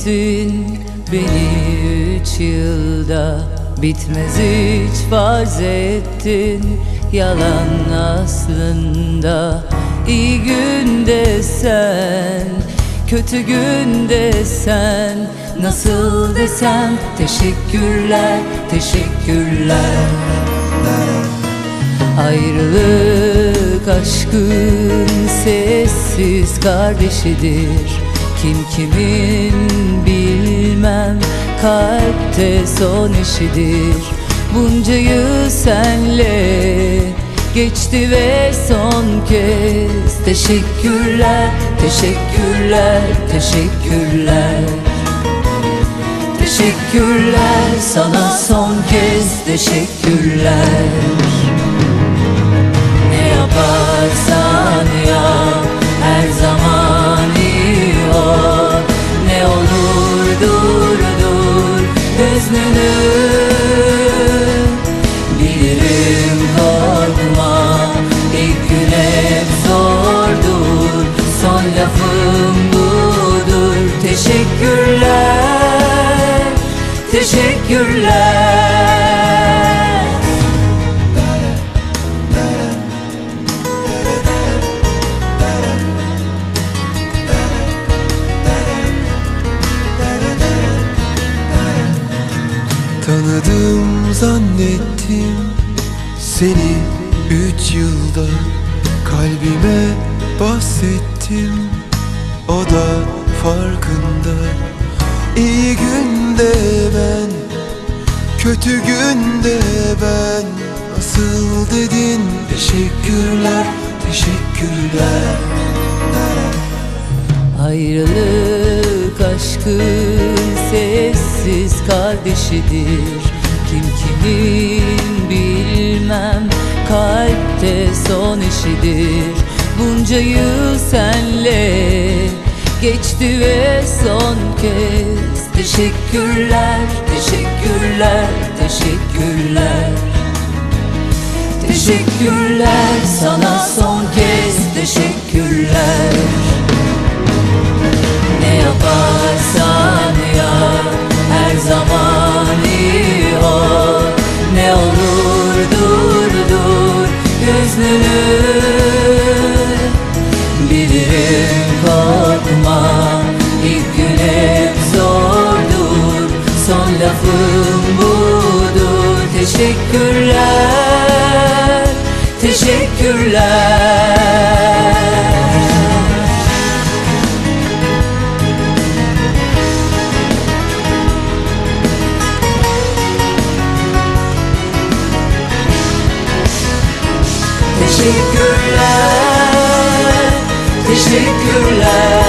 ettin beni 3 yılda. Bitmez hiç farz ettin, yalan aslında. İyi günde sen, kötü günde sen. Nasıl desem teşekkürler, teşekkürler. Ayrılık aşkın sessiz kardeşidir. Kim kimin bilmem, kalpte son eşidir. Bunca yıl senle geçti ve son kez teşekkürler, teşekkürler, teşekkürler. Teşekkürler sana son kez teşekkürler. Ne yaparsan yap her zaman iyi ol. Ne olur dur dur hüznünü. Bilirim korkma, ilk gün hep zordur. Son lafım budur. Teşekkürler, teşekkürler. Tanıdım zannettim seni 3 yılda. Kalbime bahsettim, o da farkında. İyi günde ben, kötü günde ben. Nasıl dedin teşekkürler, teşekkürler. Ayrılık aşkın sessiz kardeşidir. Kim kimin bilmem, kalpte son eşidir. Bunca yıl senle geçti ve son kez teşekkürler, teşekkürler, teşekkürler. Teşekkürler sana son kez teşekkürler. Ne yaparsan yap her zaman iyi ol. Ne olur dur dur hüznünü. Bilirim korkma, ilk gün hep zordur. Son lafım budur. Teşekkürler, teşekkürler. Teşekkürler, teşekkürler.